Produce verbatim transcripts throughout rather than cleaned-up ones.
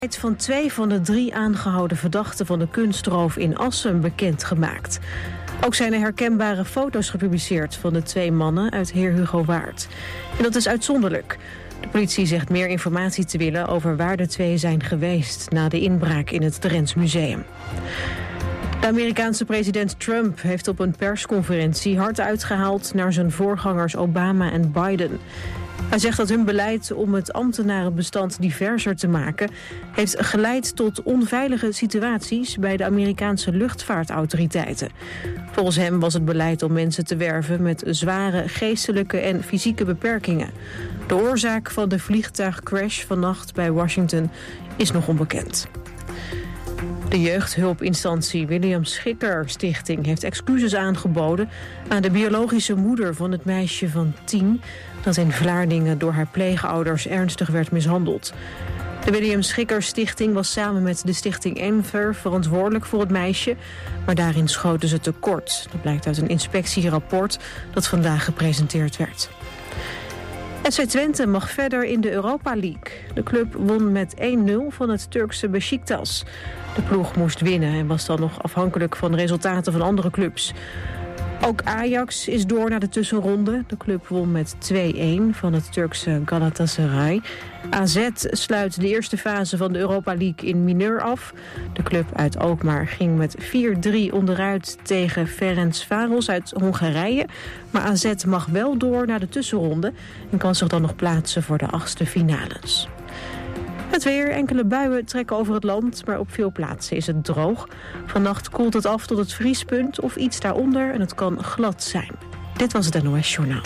Van twee van de drie aangehouden verdachten van de kunstroof in Assen bekendgemaakt. Ook zijn er herkenbare foto's gepubliceerd van de twee mannen uit Heer Hugo Waard. En dat is uitzonderlijk. De politie zegt meer informatie te willen over waar de twee zijn geweest na de inbraak in het Drents Museum. De Amerikaanse president Trump heeft op een persconferentie hard uitgehaald naar zijn voorgangers Obama en Biden. Hij zegt dat hun beleid om het ambtenarenbestand diverser te maken heeft geleid tot onveilige situaties bij de Amerikaanse luchtvaartautoriteiten. Volgens hem was het beleid om mensen te werven met zware geestelijke en fysieke beperkingen. De oorzaak van de vliegtuigcrash vannacht bij Washington is nog onbekend. De jeugdhulpinstantie William Schikker Stichting heeft excuses aangeboden aan de biologische moeder van het meisje van tien dat in Vlaardingen door haar pleegouders ernstig werd mishandeld. De William Schikker Stichting was samen met de stichting Enver verantwoordelijk voor het meisje, maar daarin schoten ze tekort. Dat blijkt uit een inspectierapport dat vandaag gepresenteerd werd. F C Twente mag verder in de Europa League. De club won met één nul van het Turkse Beşiktaş. De ploeg moest winnen en was dan nog afhankelijk van resultaten van andere clubs. Ook Ajax is door naar de tussenronde. De club won met twee-één van het Turkse Galatasaray. A Z sluit de eerste fase van de Europa League in mineur af. De club uit Alkmaar ging met vier drie onderuit tegen Ferencváros uit Hongarije. Maar A Z mag wel door naar de tussenronde en kan zich dan nog plaatsen voor de achtste finales. Het weer, enkele buien trekken over het land, maar op veel plaatsen is het droog. Vannacht koelt het af tot het vriespunt of iets daaronder en het kan glad zijn. Dit was het N O S Journaal.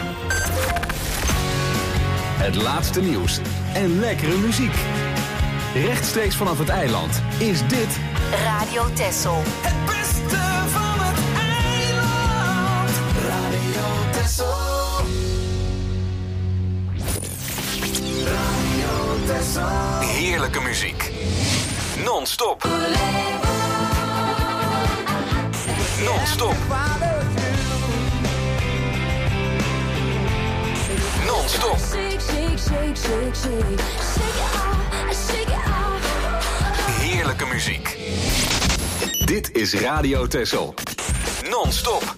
Het laatste nieuws en lekkere muziek. Rechtstreeks vanaf het eiland is dit Radio Texel. Het beste van het eiland. Radio Texel. Radio Texel. heerlijke muziek. Non-stop. Non-stop. Non-stop. Heerlijke muziek. Dit is Radio Texel. Non-stop.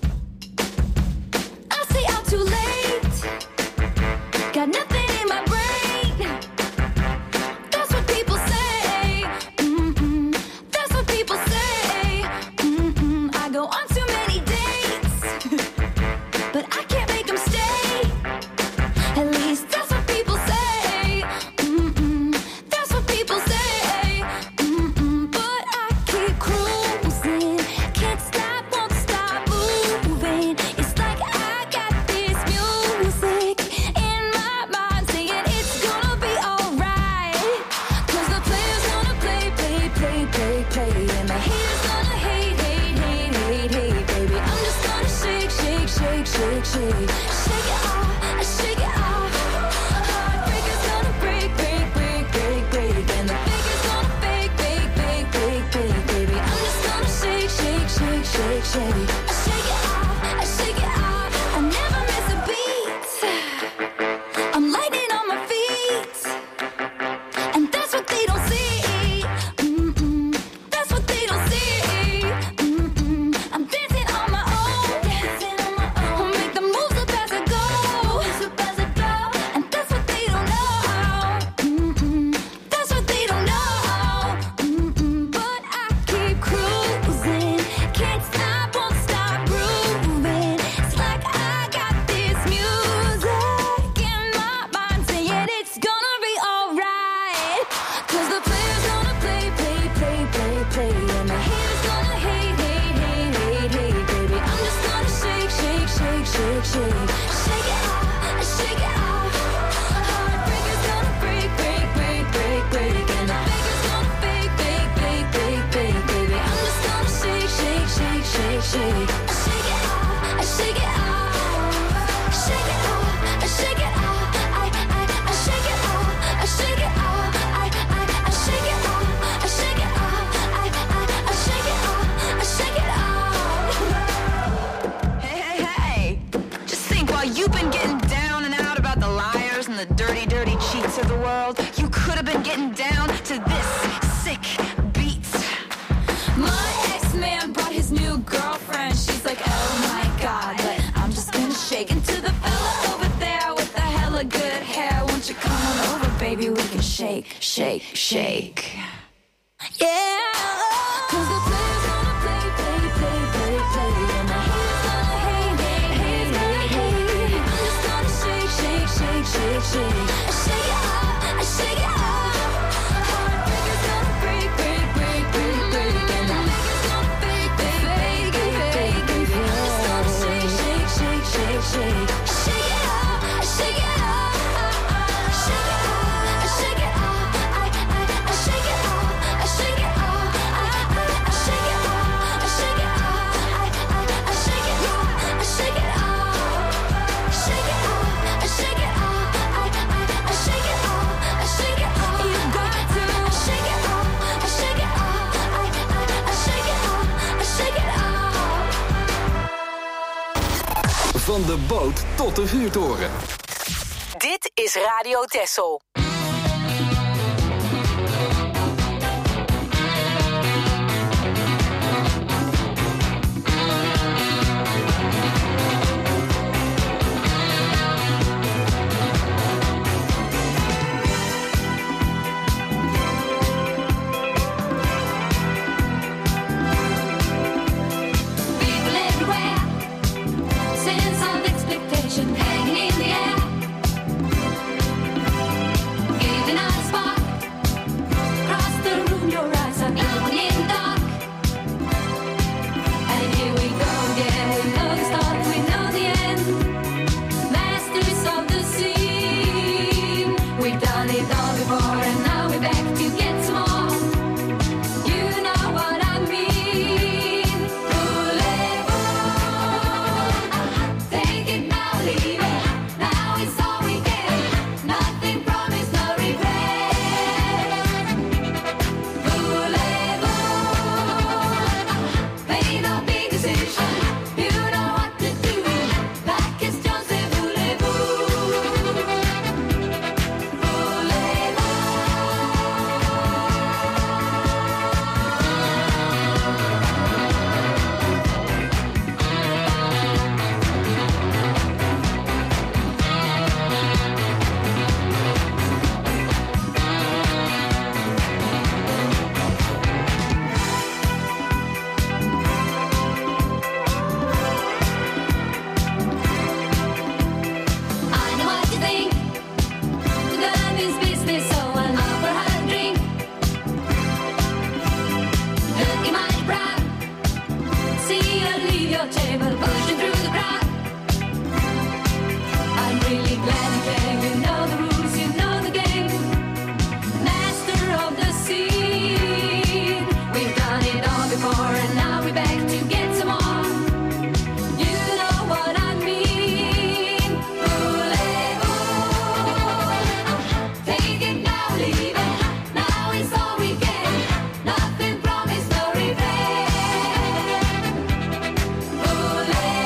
I stay out too late. Got nothing in my brain. That's what people say. Mm-mm. That's what people say. Mm-mm. I go on too many dates, but I can't make them stay. At least that's what people say. Mm-mm. That's what people say. Mm-mm. But I keep cruising. Can't stop, won't stop moving. It's like I got this music in my mind saying it's gonna be alright. Cause the player's gonna play, play, play, play, play. And the haters gonna hate, hate, hate, hate, hate, baby. I'm just gonna shake, shake, shake, shake, shake. Shake it off, shake it off. Heartbreaker's gonna break, break, break, break, break. And the faker's gonna fake, fake, fake, fake, fake, baby. I'm just gonna shake, shake, shake, shake, shake. Shake it off, shake it off. I never miss a beat. I'm lightning on my feet. And that's what they don't see. Mm-mm. That's what they don't see. Mm-mm. I'm dancing on my own. Dancing on my own. I'll make the moves up as I go. Moves up as I go. And that's what they don't know. Mm-mm. That's what they don't know. Mm-mm. But I keep cruising. Can't stop, won't stop shake, shake. Yeah. 'Cause the players gonna play, play, play, play, play. And the haters gonna hate, hate, hate, hate, hate. I'm just gonna shake, shake, shake, shake, shake. I shake it out, I shake it out. Heartbreakers gonna break, break, break, break, break. And the makers gonna fake, fake, fake, fake, fake. I'm just gonna shake, shake, shake, shake, shake. I shake it out, I shake it out. I shake it out, I shake it out. I, I, I shake it out, I shake it out. I, I, I shake it out, I shake it out. I, I, I shake it out, I shake it out. Shake it out, I shake it out. I, I, I shake it out, I shake it out. You got to shake it out, I shake it out. I, I, I shake it out, I shake it out. Van de boot tot de vuurtoren. Dit is Radio Texel. People everywhere, sense of expectation hanging in the air. Giving out a spark, across the room your eyes are glowing in the dark. And here we go again, we know the start, we know the end. Masters of the scene, we've done it all before and now we're back to get some more. You know what I mean. Voulez-vous, take it now, leave it. Now it's all we get. Nothing promised, no regret. Voulez-vous, made a big decision. You know what to do. Back is just a voulez-vous. I know what you think. The gun is business, so I'll offer her a drink. Looking mighty proud. See you leave your table, pushing through the crowd. I'm really glad you came. You know the rules, you know the game. Master of the scene. We've done it all before, and now we're back to get some more. You know what I mean. Voulez-vous, take it now, leave it. Now it's all we get. Nothing promised, no regret. Voulez-vous,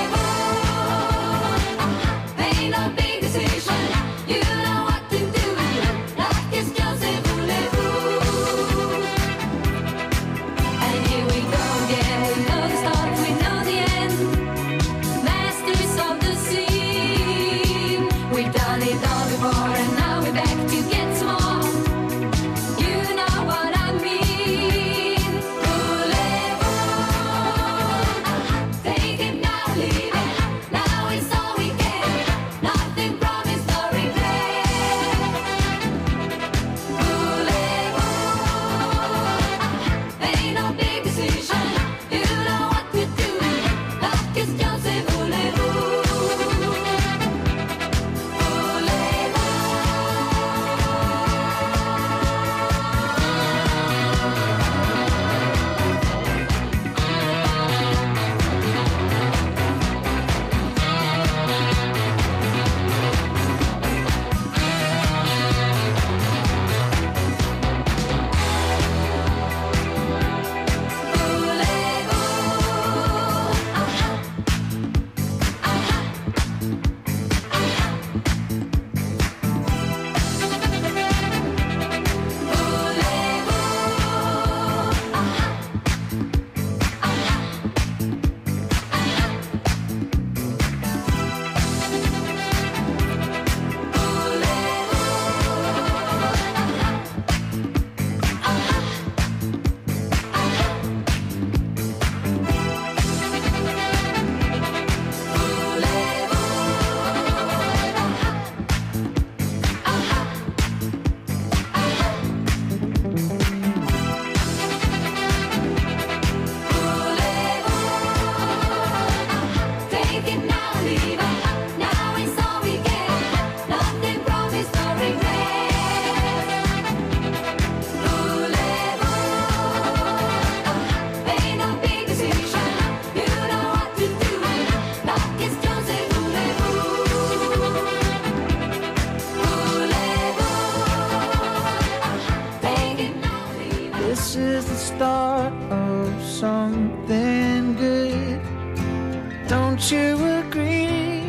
This is the start of something good. Don't you agree?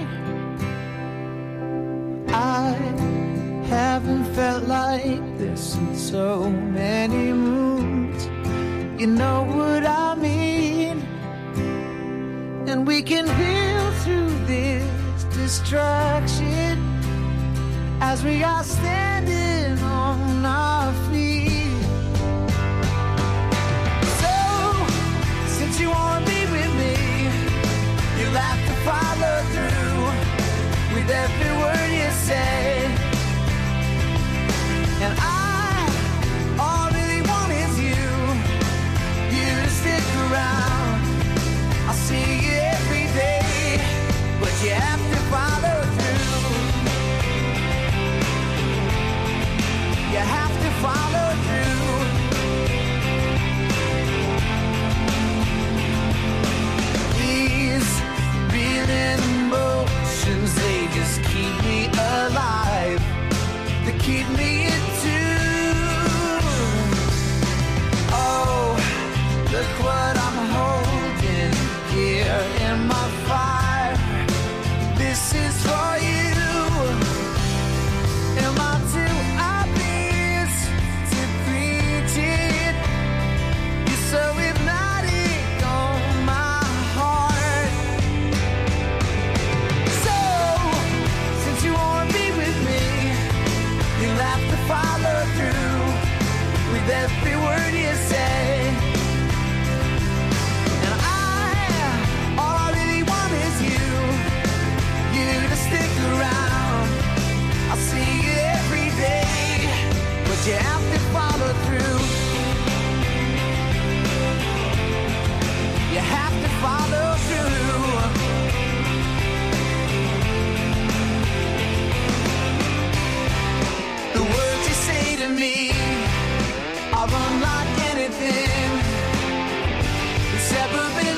I haven't felt like this in so many moons. You know what I mean? And we can heal through this distraction as we are standing on our feet. So, since you wanna be with me, you'll have to follow through with every word you say. And I, all I really want is you, you to stick around. I'll see you every day, but you have to follow through. You have to follow through. These reeling emotions, they just keep me alive. They keep me in tune. Oh, look what I'm holding here in my fire. This is for you. Am I too obvious to preach it? You're so hypnotic on my heart. So, since you wanna be with me, you'll have to follow through with every word you say. And I, all I really want is you, you to stick around. I'll see you every day, but you have to follow through. You have to follow through. The words you say to me are unlike anything that's ever been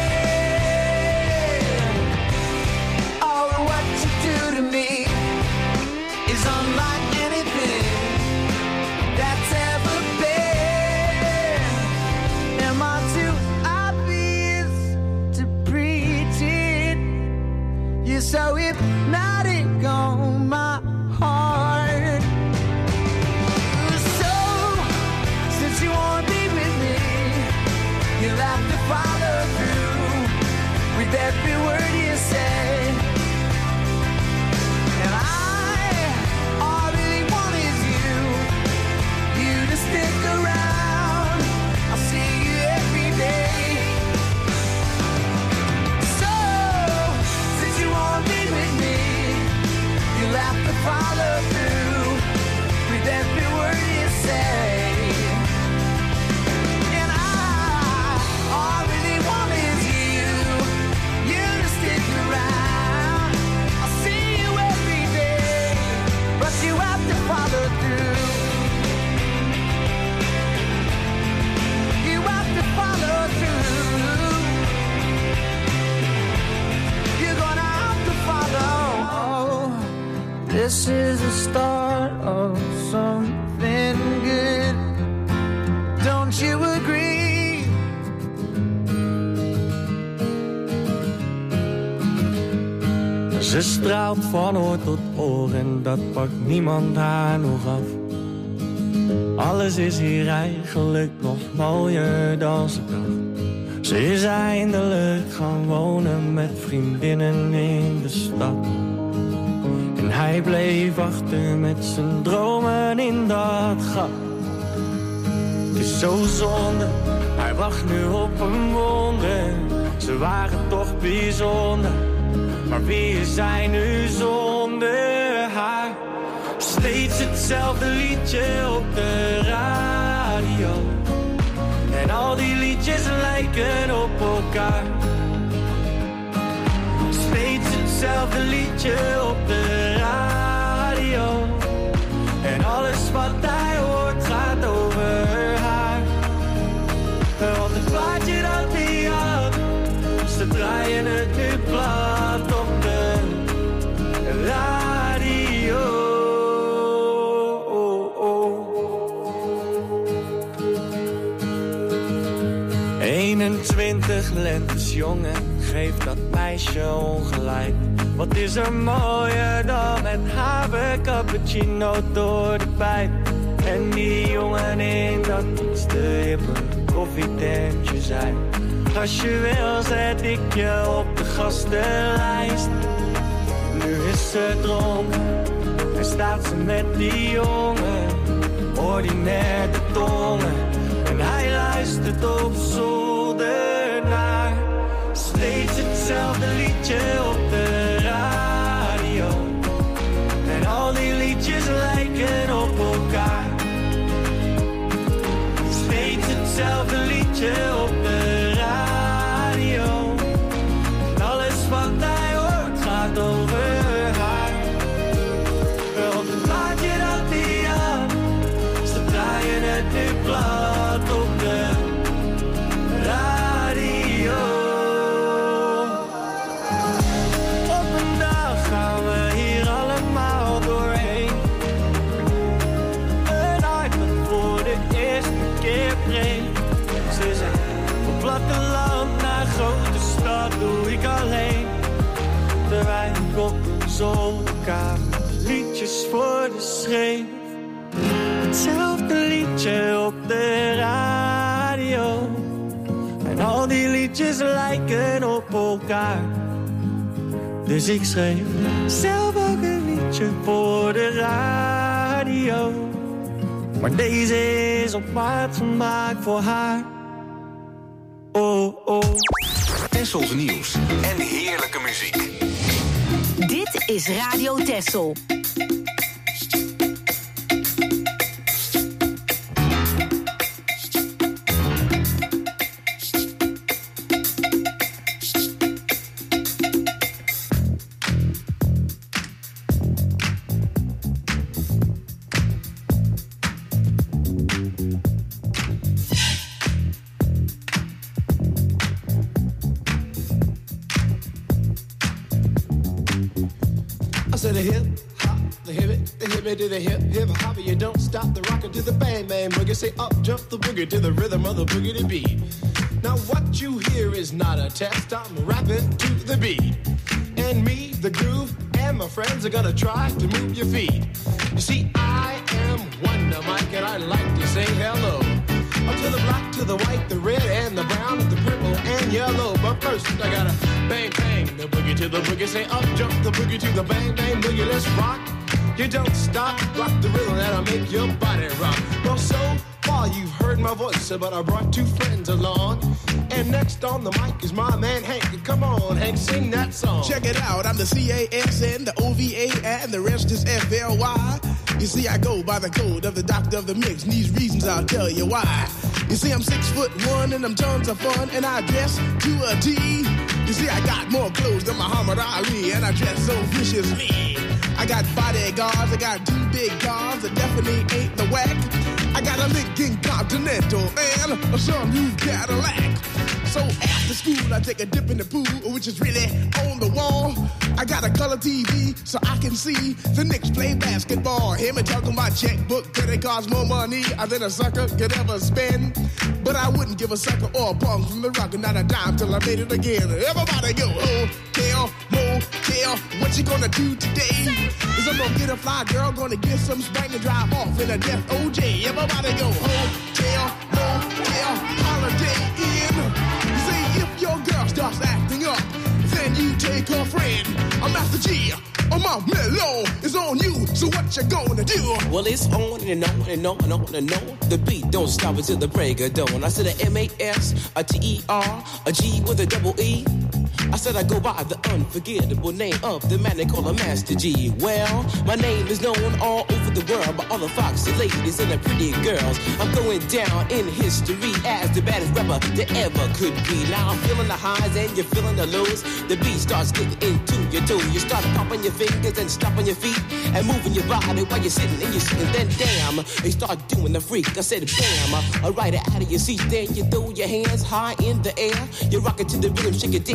said. Oh, what you do to me is unlike anything that's ever been. Am I too obvious to preach it? You're so hypnotic on my heart. So, since you wanna be with me, you'll have to follow through with every word you say. And I, all I really want is you, you to stick around. I'll see you every day. So, since you wanna be with me, you'll have to follow through with every word you say. And I, all I really want is you, you to stick around. I'll see you every day, but you have to follow through. You have to follow through. You're gonna have to follow. This is the start of something good. Don't you agree? Ze straalt van oor tot oor en dat pakt niemand haar nog af. Alles is hier eigenlijk nog mooier dan ze dacht. Ze is eindelijk gaan wonen met vriendinnen in de stad. En hij bleef achter met zijn dromen in dat gat. Het is zo zonde, hij wacht nu op een wonder. Ze waren toch bijzonder, maar wie is hij nu zonder haar? Steeds hetzelfde liedje op de radio. En al die liedjes lijken op elkaar. Steeds hetzelfde liedje op de radio. En alles wat hij hoort gaat over haar. Want het plaatje dat hij had, ze draaien het nu plat op de radio. eenentwintig lentes jong en geeft dat meisje ongelijk. Wat is er mooier dan met haar cappuccino door de pijp. En die jongen in dat iets te hippe koffietentje zei. Als je wil zet ik je op de gastenlijst. Nu is ze dronken en staat ze met die jongen. Ordinair de tongen en hij luistert op zolder naar. Steeds hetzelfde liedje op de radio. En al die liedjes lijken op elkaar. Steeds hetzelfde liedje op de radio. En alles wat hij hoort gaat over haar. Op het plaatje dat hij had, ze draaien het nu plat op de radio. Op een dag gaan we hier allemaal doorheen. Een hart dat voor de eerste keer breekt. Ze zei, van platteland naar grote stad doe ik alleen. Terwijl ik op zolderkamer liedjes voor de schreef. Hetzelfde liedje op de radio. En al die liedjes lijken op elkaar. Dus ik schreef zelf ook een liedje voor de radio. Maar deze is op maat gemaakt voor haar. Oh, oh. Tessels nieuws en heerlijke muziek. Dit is Radio Tessel. To the hip hop, the hip it, the hip it to the hip hip hop. You don't stop the rocker to the bang bang boogie. Say up jump the boogie to the rhythm of the boogie to beat. Now what you hear is not a test. I'm rapping to the beat, and me, the groove, and my friends are gonna try to move your feet. You see, I am Wonder Mike, and I like to say hello. Up to the black, to the white, the red, and the brown, the purple, and yellow. But first, I gotta bang, bang, the boogie to the boogie. Say up, jump the boogie to the bang, bang, boogie. Let's rock. You don't stop, rock the rhythm that'll make your body rock. Well, so far you've heard my voice, but I brought two friends along. And next on the mic is my man Hank. Come on, Hank, sing that song. Check it out, I'm the C A S N, the O V A, and the rest is F L Y. You see, I go by the code of the doctor of the mix, and these reasons I'll tell you why. You see, I'm six foot one, and I'm tons of fun, and I dress to a T. You see, I got more clothes than Muhammad Ali, and I dress so viciously. I got bodyguards, I got two big cars that definitely ain't the whack. I got a Lincoln Continental and a some new Cadillac. So after school, I take a dip in the pool, which is really on the wall. I got a color T V so I can see the Knicks play basketball. Hear me talking about checkbook, cause it costs more money than a sucker could ever spend. But I wouldn't give a sucker or a punk from the rock and not a dime till I made it again. Everybody go, hotel, motel, what you gonna do today? Is I'm gonna get a fly girl, gonna get some spring and drive off in a death O J. Everybody go, hotel, motel, holiday in. You see, if your girl starts acting up, then you take her friend. I'm Master G, I'm out mellow, it's on you, so what you gonna do? Well, it's on and on and on and on and on. The beat don't stop until the break of dawn. I said a M A S, a T E R, a G with a double E. I said I go by the unforgettable name of the man they call a Master G. Well, my name is known all over the world by all the foxy ladies and the pretty girls. I'm going down in history as the baddest rapper that ever could be. Now I'm feeling the highs and you're feeling the lows. The beat starts getting into your toe. You start popping your fingers and stomping your feet and moving your body while you're sitting and you're sitting. Then damn, they start doing the freak. I said bam, I ride it out of your seat. Then you throw your hands high in the air. You rock it to the rhythm, shake your dairy air.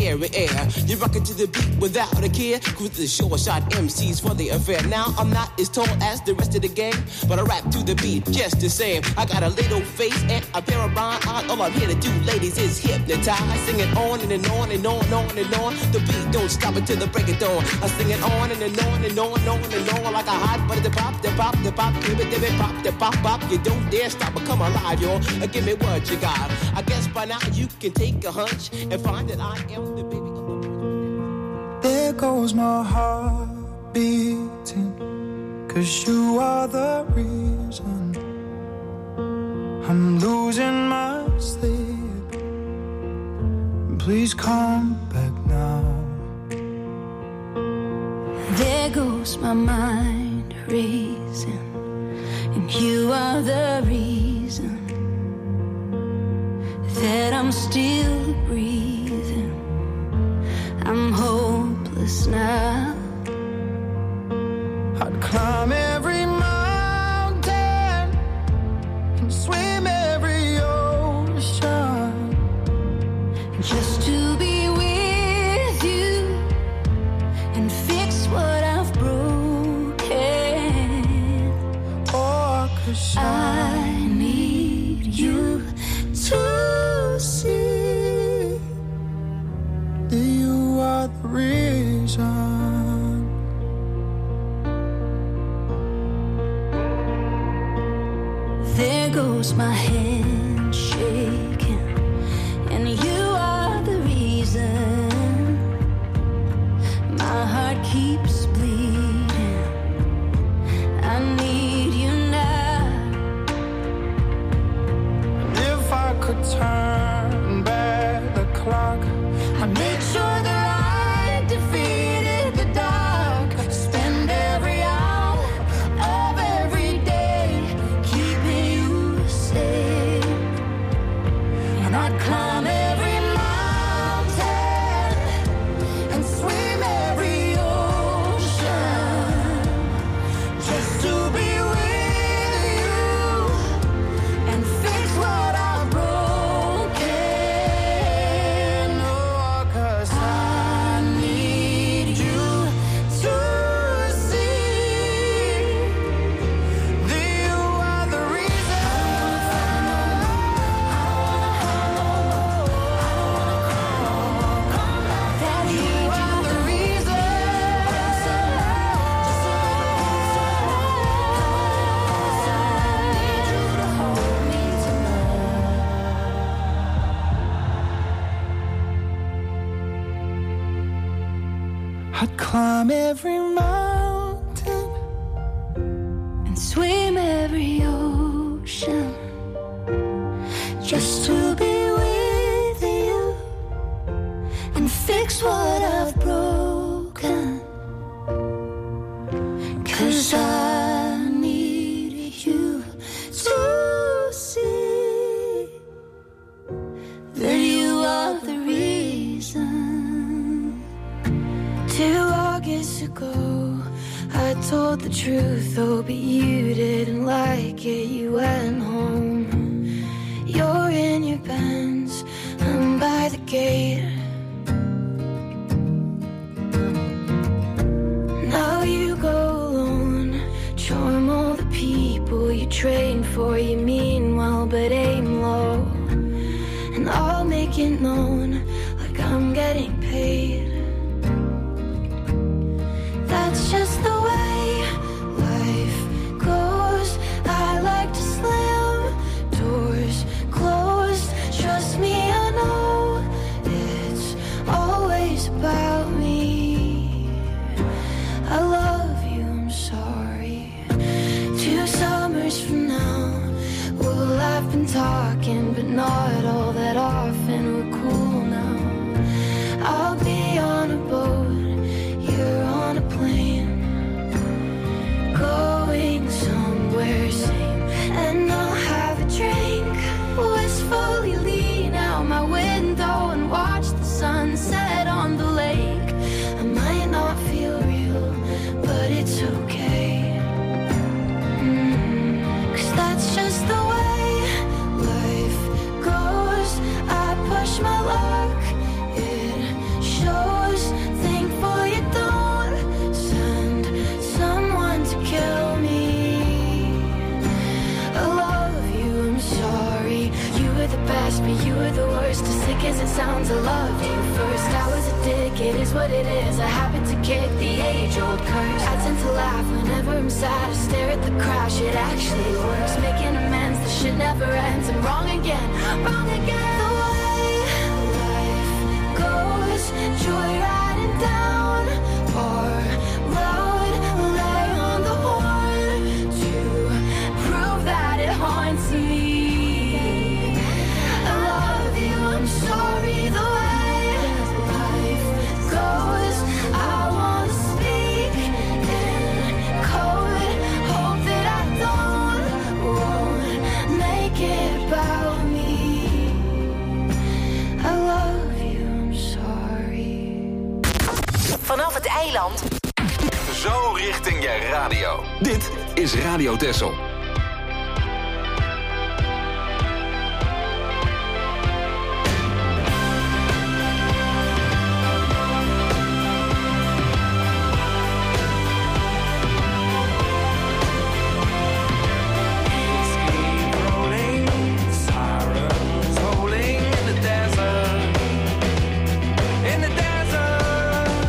air. You rock it to the beat without a care. Cruise the short shot M Cs for the affair. Now I'm not as tall as the rest of the gang, but I rap to the beat just the same. I got a little face and a pair of rhyme eyes. All I'm here to do, ladies, is hypnotize. Sing it on and, and on and on and on and on. The beat don't stop until the break of dawn. I sing it on and, and on and on and on and on like a hot butter. The pop, the pop, the pop, give it, give it, pop, the pop, pop. You don't dare stop or come alive, y'all. Uh, Give me what you got. I guess by now you can take a hunch and find that I am the baby of the... There goes my heart beating, 'cause you are the reason I'm losing my sleep. Please come back now. There goes my mind racing, and you are the reason that I'm still breathing. I'm hopeless now. I'd climb every mountain and swim every ocean just to be with you and fix what I've broken. Oh, 'cause I need you to see that you are the reason. There goes my hand shaking, and you are the reason my heart keeps bleeding. I need you now. If I could turn back the clock, I make sure that I defeated the dark. Spend every hour of every day keeping you safe. And I'd climb every mountain and swim every ocean just to be with you and fix what I've broken. oh, 'cause I need you to see that you are the that you are the reason. I need you to hold me tonight. I'd climb every mountain And swim every ocean just to be with you and fix what I've broken. 'Cause I need you to see that you are the reason. Two August ago, I told the truth, oh, but you didn't like it. You went home. You're in your Benz, I'm by the gate. Now you go alone, charm all the people you train for. You mean well, but aim low. And I'll make it known like I'm getting paid. That's just the way life goes. I like to slam doors closed. Trust me, I know it's always about me. I love you, I'm sorry. Two summers from now, we'll have been talking, but not all that often. We're cool now. I'll be on a boat, you're on a plane, going somewhere same, and I'll have a drink, wistfully lean out my window and watch the sunset on the lake. I might not feel real, but it's okay. Mm, 'cause that's just the way life goes. best, but you were the worst. As sick as it sounds, I loved you first. I was a dick, it is what it is. I happen to kick the age-old curse. I tend to laugh whenever I'm sad. I stare at the crash, it actually works. Making amends, the shit never ends. I'm wrong again, wrong again. The way life goes, joyriding down our road. Lay on the horn to prove that it haunts me. I love you, I'm sorry. The way life goes, I want to speak in code. Hope that I don't won't make it about me. I love you, I'm sorry. Vanaf het eiland. Zo richting je radio. Dit is Radio Texel.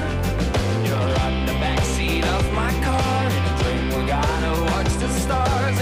You're on the backseat of my car in a dream. We gotta watch the stars.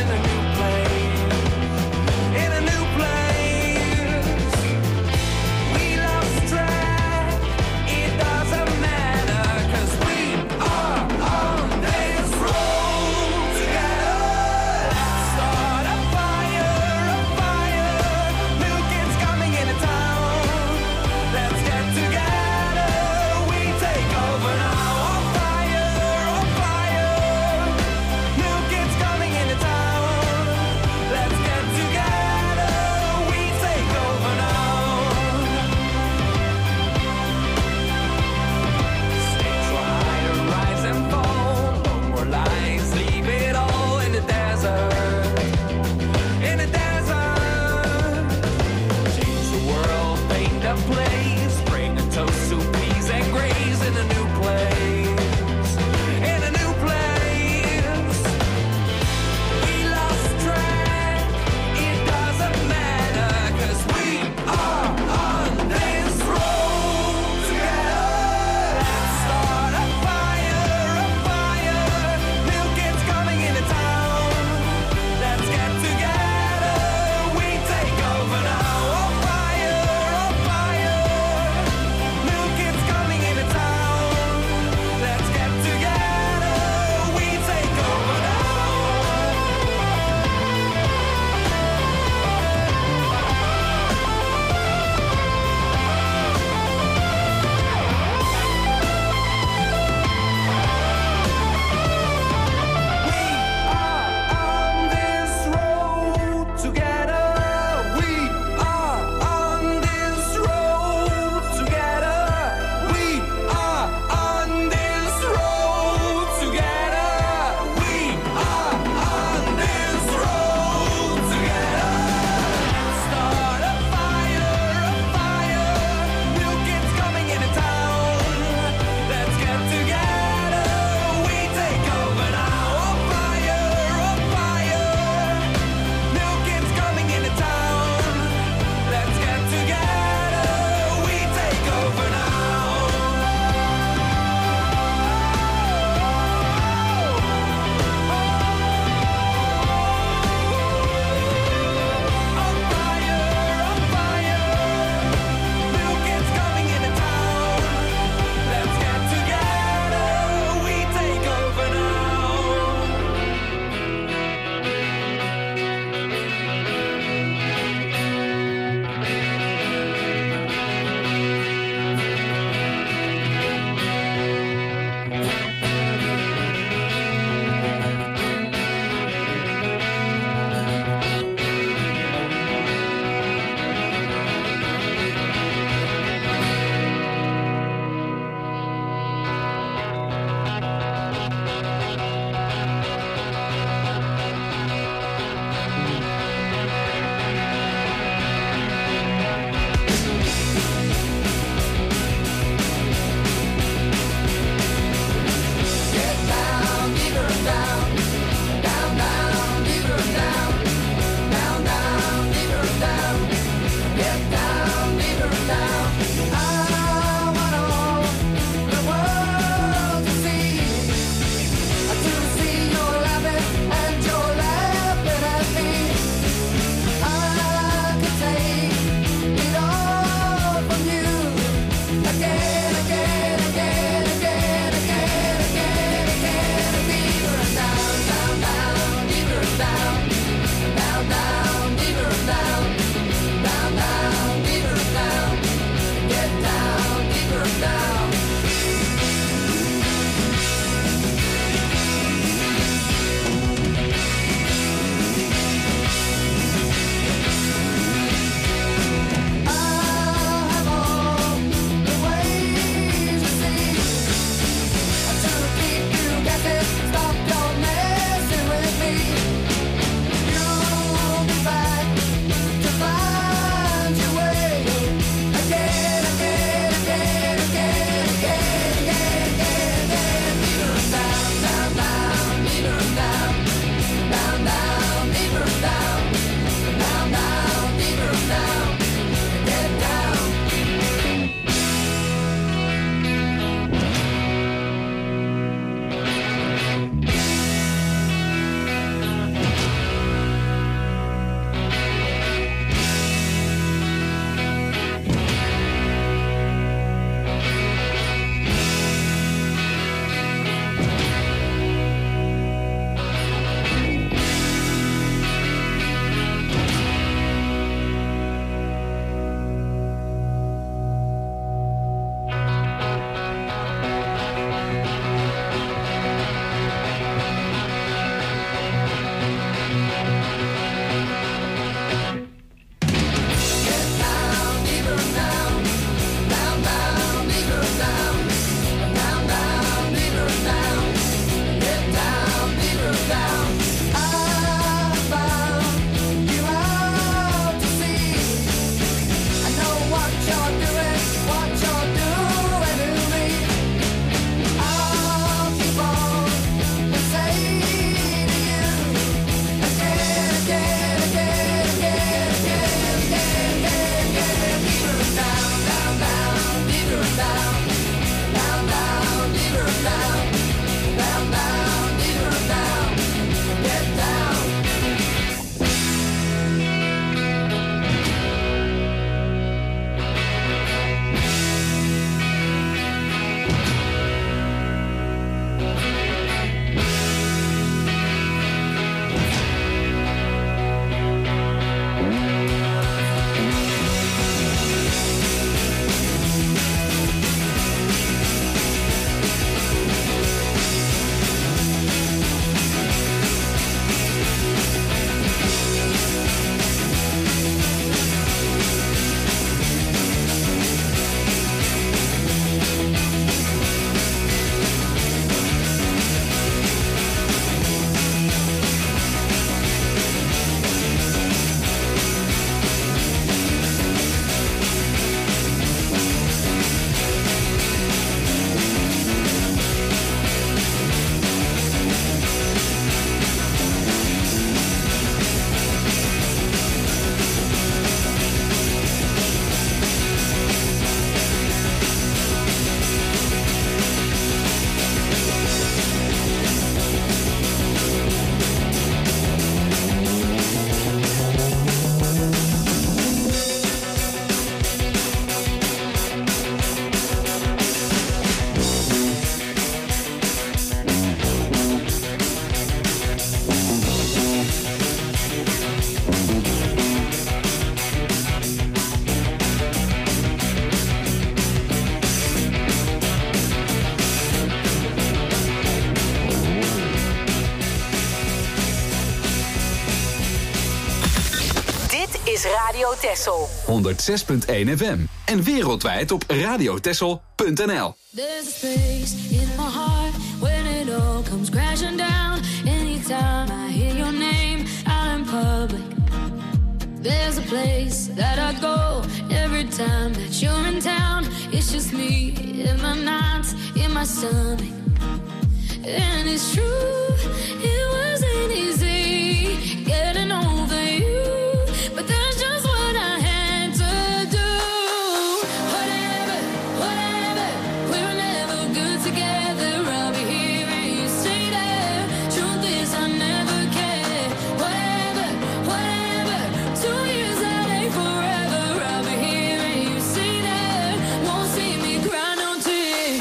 Radio Texel. honderdzes punt één F M. En wereldwijd op radio texel punt n l. There's a space in my heart when it all comes crashing down. Anytime I hear your name out in public. There's a place that I go every time that you're in town. It's just me in my nights, in my stomach. And it's true, it wasn't easy getting over you, but that's just what I had to do. Whatever, whatever, we were never good together. I'll be here and you stay there. Truth is I never cared. Whatever, whatever, two years that ain't forever. I'll be here and you stay there. Won't see me cry no tears.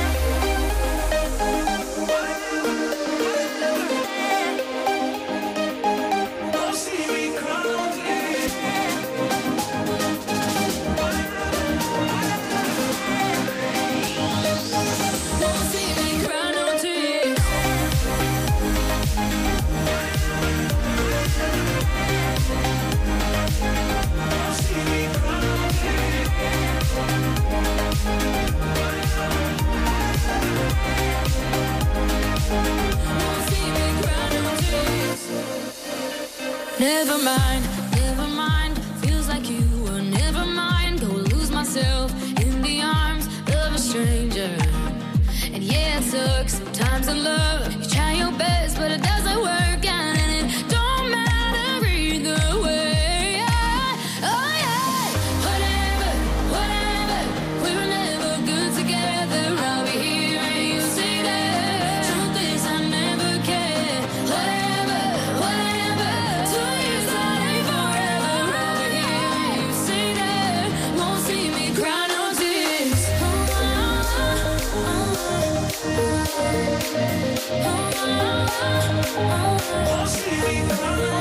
Never mind, never mind. Feels like you were never mine. Go lose myself in the arms of a stranger. And yeah, it sucks sometimes in love. You try your best, but it doesn't work out, and it don't matter either way. Oh yeah, whatever, whatever. We were never good together. I'll be here and you stay there. Truth is I never cared. Whatever, whatever. Two years that ain't forever. I'll be here and you stay there. Won't see me cry no tears. Oh, oh, oh, oh. Won't see me cry no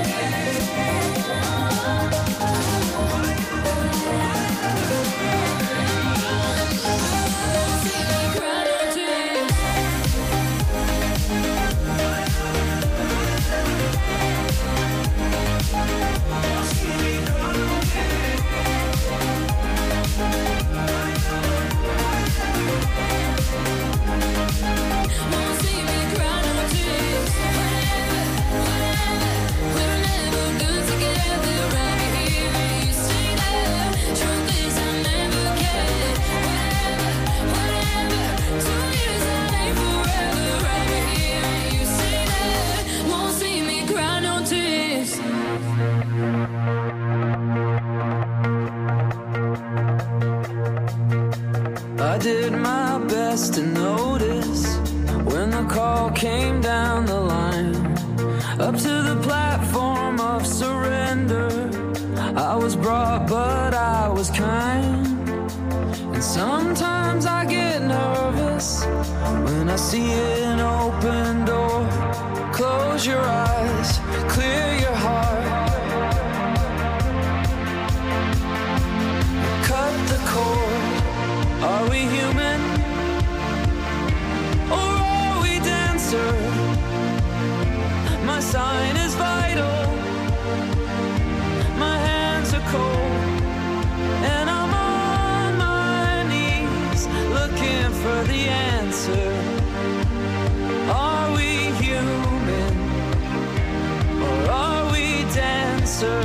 I did my best to notice when the call came down the line, up to the platform of surrender. I was brought, but I was kind. And sometimes I get nervous when I see an open door. Close your eyes, clear your heart. Cut the cord. Are we human? Or are we dancer? My sign is vital. My hands are cold. And I'm on my knees looking for the answer. Are we human? Or are we dancer?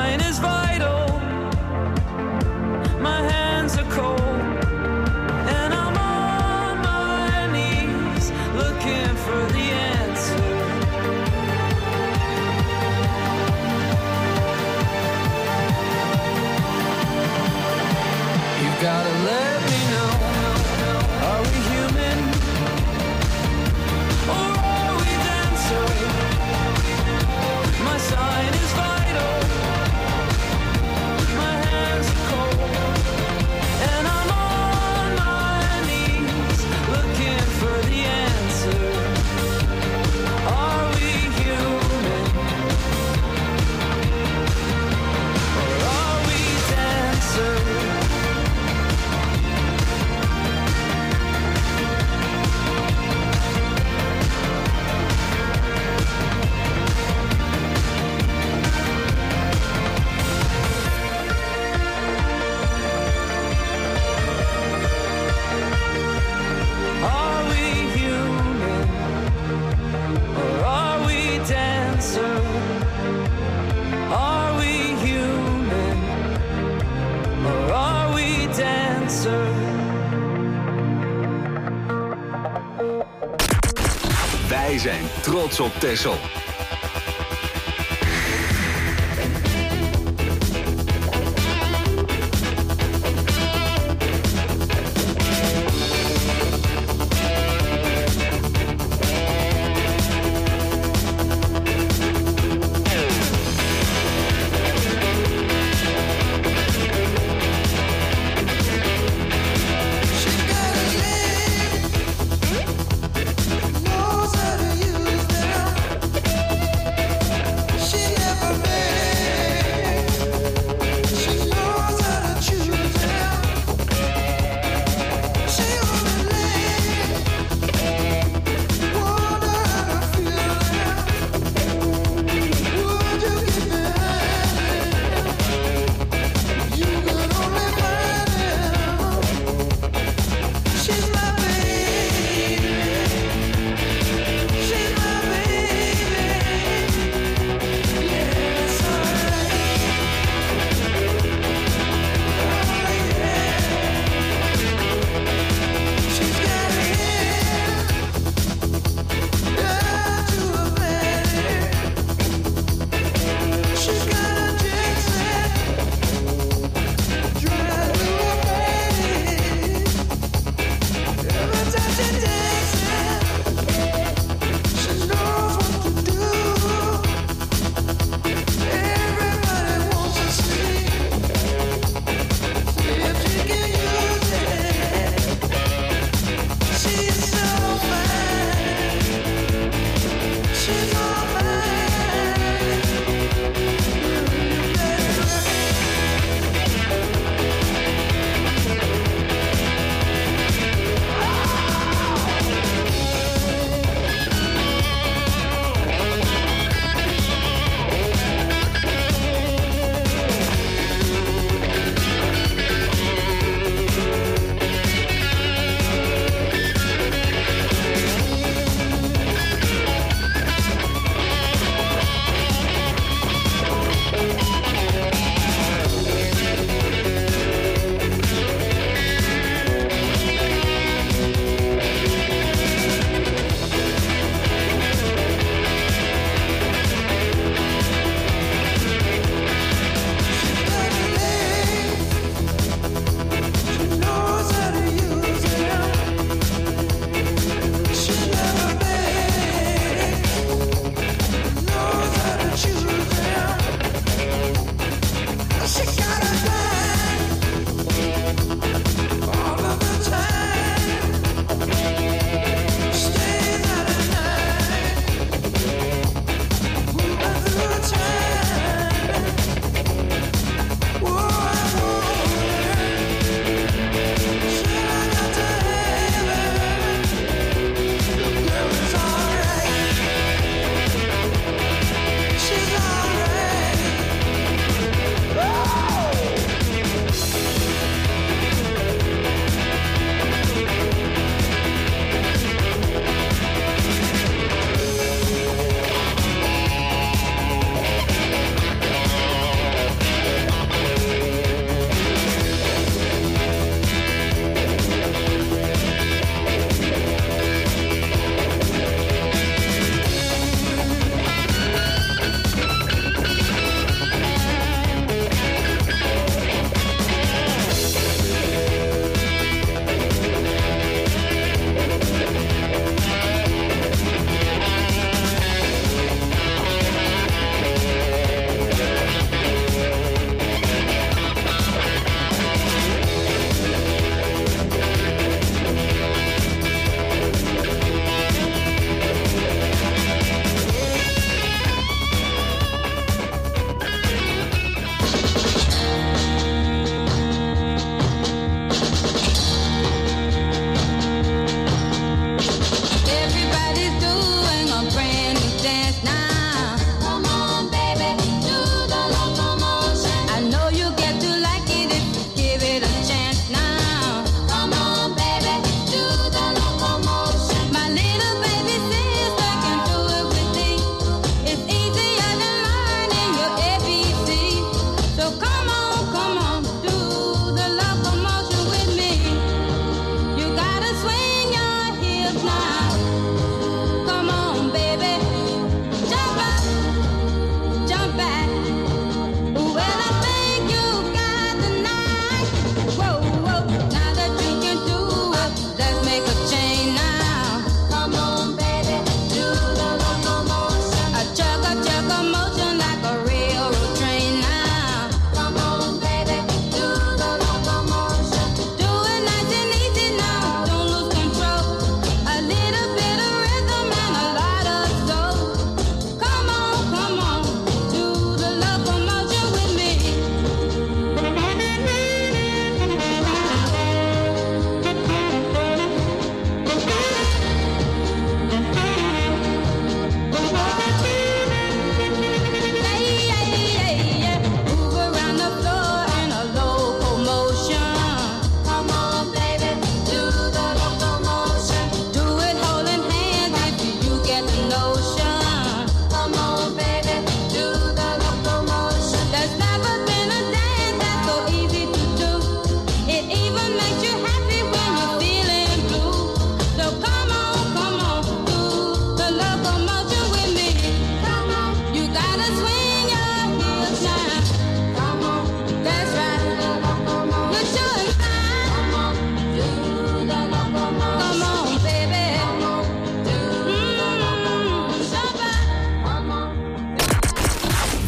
sign is vital. My hands are cold, and I'm on my knees looking for the answer. You've gotta let me know, are we human or are we dancer? My sign is vital, my hands are cold, and I'm on my knees looking for the answer. Are we human or are we dancer? Are we human or are we dancer? Are we human or are we dancer? Wij zijn trots op Texel. Knows how to use them.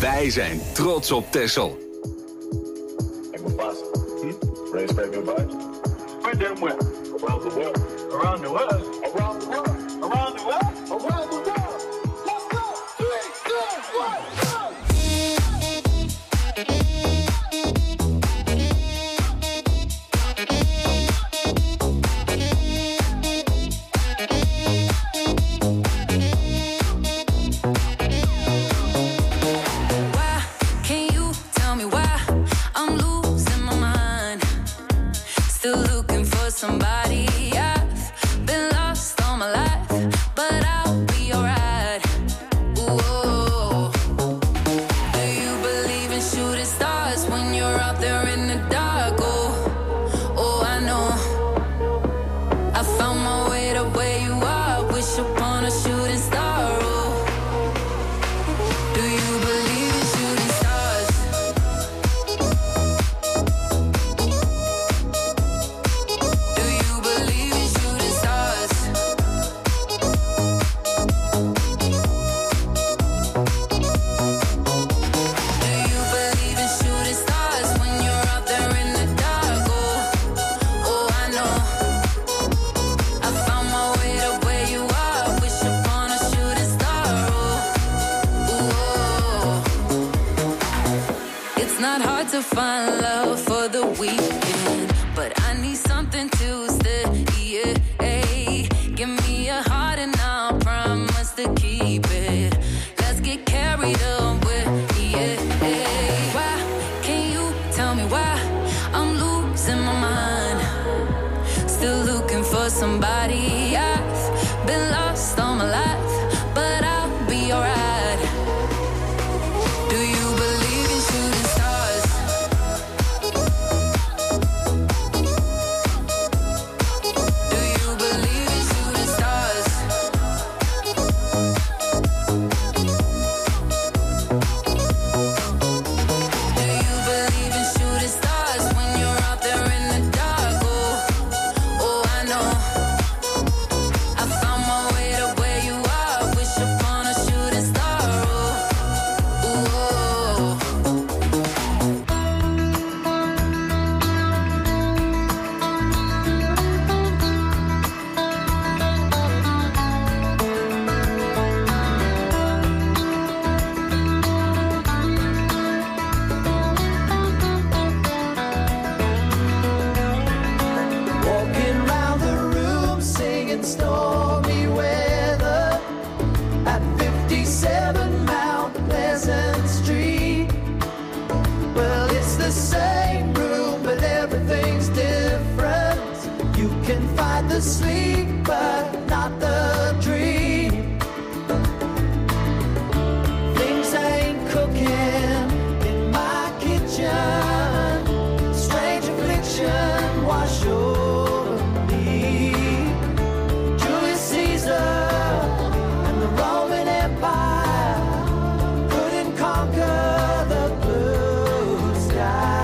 Wij zijn trots op Texel. Hey, Mufasa. Hmm? Ready to spread good vibes? Spread them where? Around the world. Around the world? Around the world. Around the world? Around the world. Let's go! Three, two, one, go! Somebody, I've been lost all my life, but I'll be alright. Ooh, do you believe in shooting stars when you're out there in the dark? Oh, oh, I know. I found my way to where you are. Wish upon a shooting star. Oh, do you believe in shooting stars? To find love for the weekend, but I need something to stay. Yeah, hey. Give me a heart and I'll promise to keep it. Let's get carried away. Yeah, hey. Why can you tell me why I'm losing my mind? Still looking for somebody. I've been lost all my life, but I'll be alright. Do you believe in shooting stars? Sleep, but not the dream. Things ain't cooking in my kitchen. Strange affliction wash over me. Julius Caesar and the Roman Empire couldn't conquer the blue sky.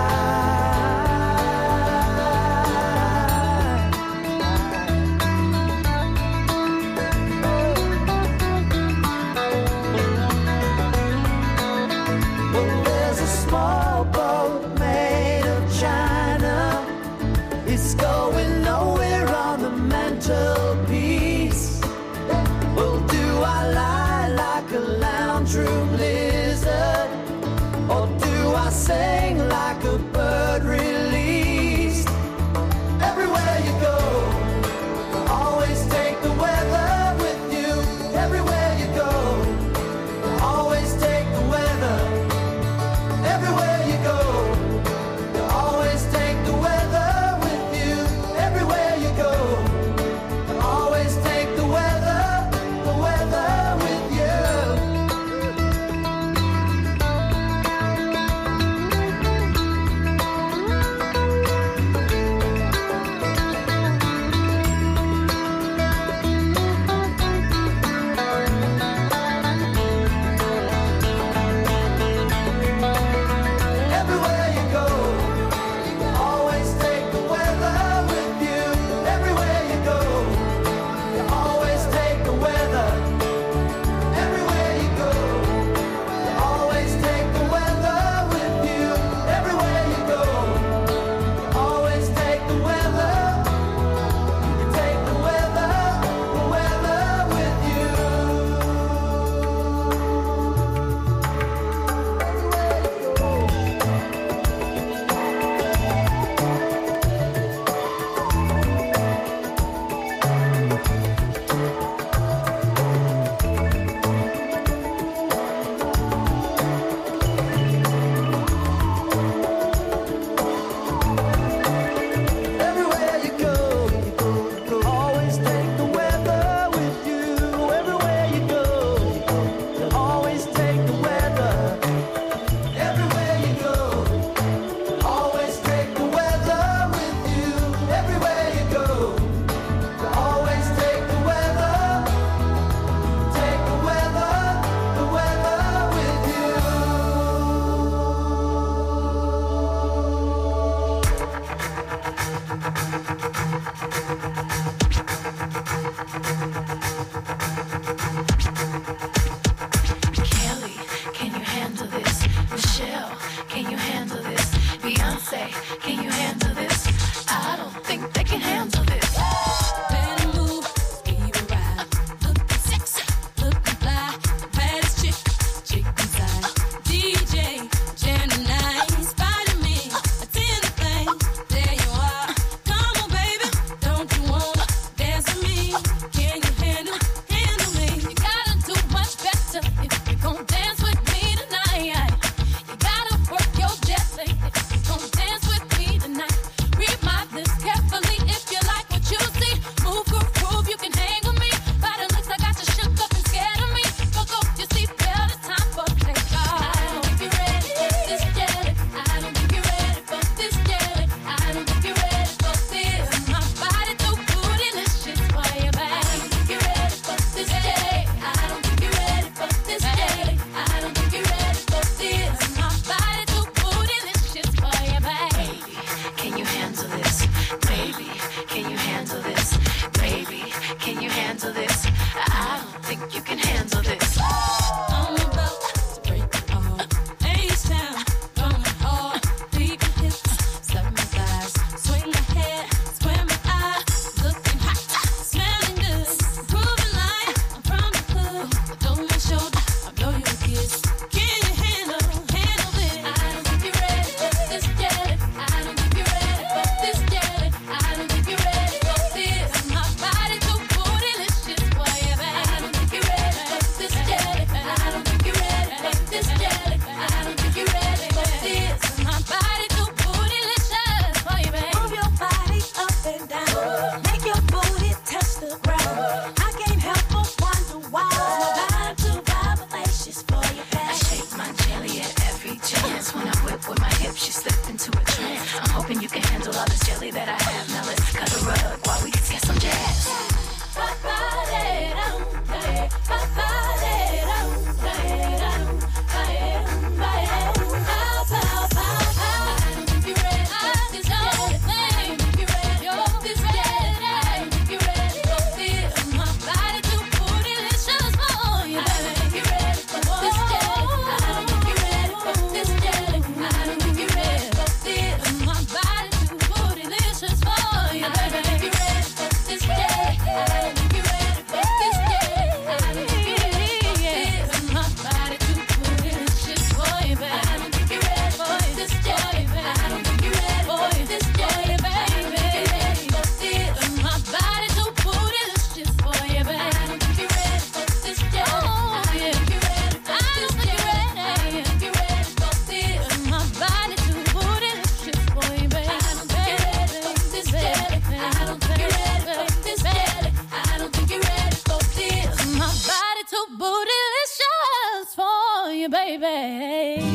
baby.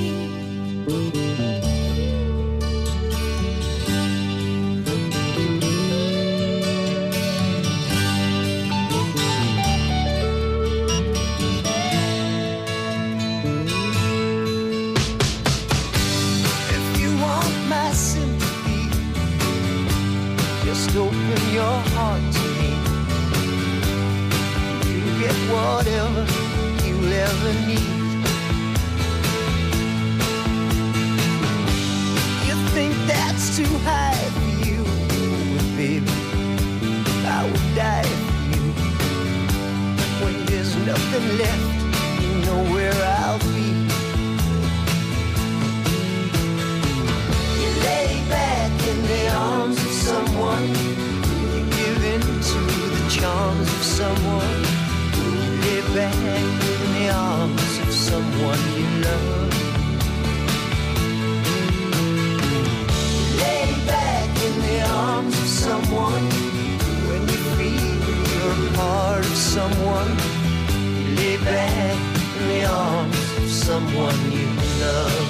Just open your heart to me. You get whatever you ever need. You think that's too high for you, well, baby, I would die for you. When there's nothing left, you know where I'll be. You lay back in the arms of someone, you give in to the charms of someone, you lay back in the arms of someone you love. You lay back in the arms of someone, when you feel you're a part of someone, you lay back in the arms of someone you love.